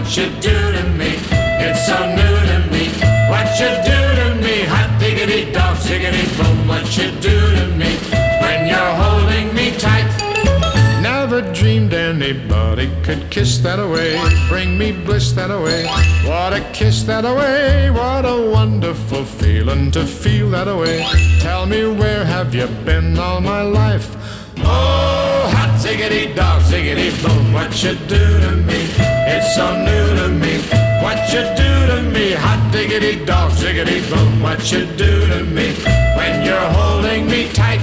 what you do to me. It's so new to me. What you do to me, hot diggity dog, ziggity boom. What you do to me when you're holding me tight. Never dreamed anybody could kiss that away, bring me bliss that away. What a kiss that away, what a wonderful feeling to feel that away. Tell me, where have you been all my life? Oh, hot ziggity dog, ziggity boom. What you do to me, it's so new to me. What you do to me, hot diggity dog, ziggity boom. What you do to me when you're holding me tight.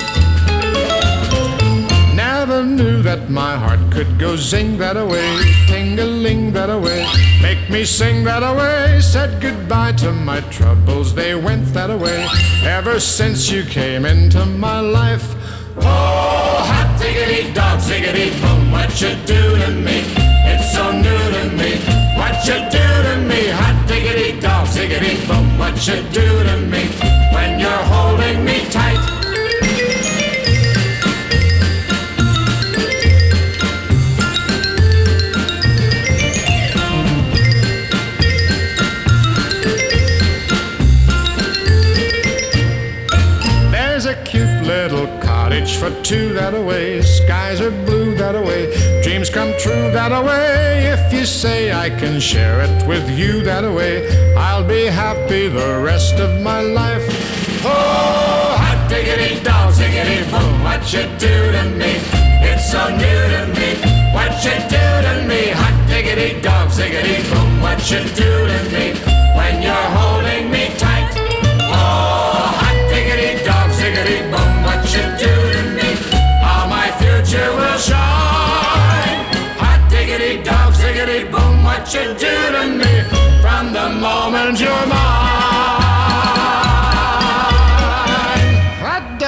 Never knew that my heart could go zing that away, ting-a-ling that away, make me sing that away. Said goodbye to my troubles, they went that away. Ever since you came into my life. Oh, hot diggity dog, ziggity boom. What you do to me, it's so new to me. What you do to me, hot diggity dog, ziggity boom. What you do to me when you're holding me tight. There's a cute little cottage for two that away. Skies are blue that away. Dreams come true that away. If you say I can share it with you that away, I'll be happy the rest of my life. Oh, hot diggity dog, ziggity boom. What you do to me, it's so new to me. What you do to me, hot diggity dog, ziggity boom. What you do to me when you're holding me tight. Oh, hot diggity dog, ziggity boom. What you do to me, how my future will shine. Hot diggity dog, ziggity boom. What you do to me from the moment you're mine. Hot